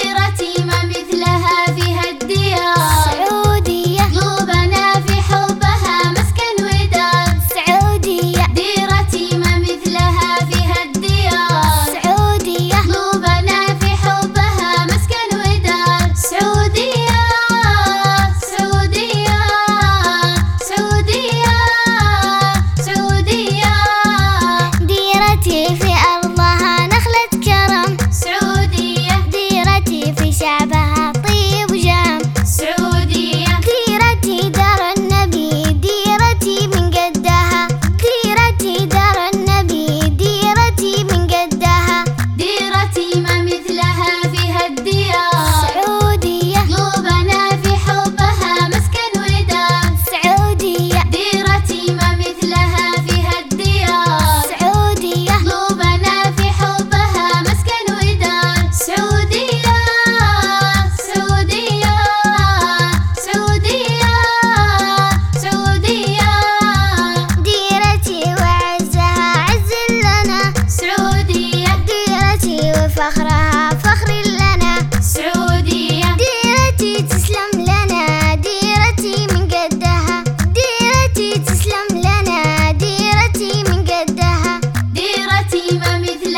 ديرتي ما مثلها فيها الديار. سعودية قلوبنا في حبها مسكن ودار. سعودية ديرتي ما مثلها فيها الديار. سعودية قلوبنا في حبها مسكن ودار. سعودية سعودية سعودية سعودية. ديرتي في أرضها نخلة كرم. سعودية ديرتي في شعبها طيب وجام. سعودية ديرتي دار النبي ديرتي من قدها. ديرتي دار النبي ديرتي من قدها. ديرتي ما مثلها فيها الديار. سعودية قلوبنا في حبها مسكن ودار. سعودية ديرتي ما مثلها فيها الديار. سعودية قلوبنا في حبها مسكن ودار. سعودية سعودية سعودية سعودية. ديرتي وعزها عز لنا. سعودية ديرتي وفخرها فخر لنا. سعودية ديرتي تسلم لنا ديرتي من قدها. ديرتي تسلم لنا ديرتي من قدها. ديرتي ما مثلها